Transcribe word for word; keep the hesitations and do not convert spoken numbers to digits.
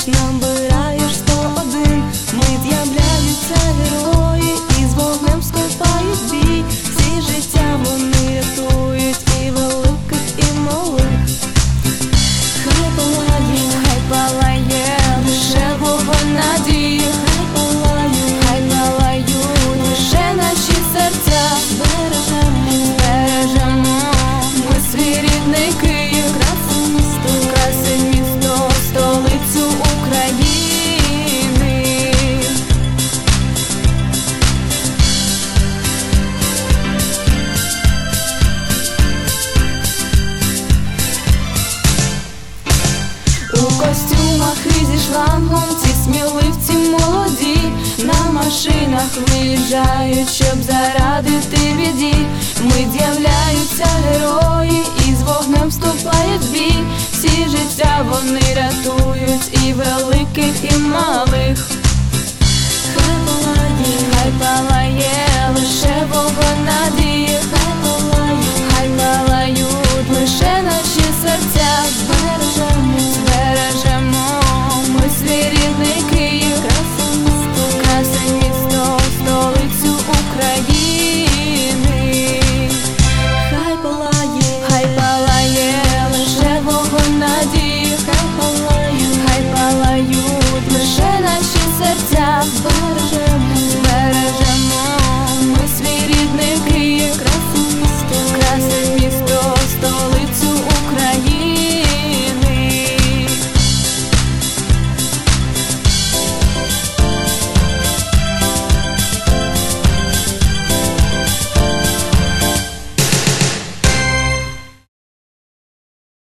набираєш сто один. Мить з'являються герої і з вогнем вступають в бій. Всі життя вони рятують, і великих, і малих. Хай палає, хай палає лише вогонь надії. Хай палає, хай палають лише наші серця. Збережемо, збережемо ми свій рідний Київ, красиве місто, красиве місто, столицю України. У костюмах і зі шлангом ці сміливці молоді на машинах виїжджають, щоб зарадити біді. Мить з'являються герої і з вогнем вступають в бій. Всі життя вони рятують, і великих, і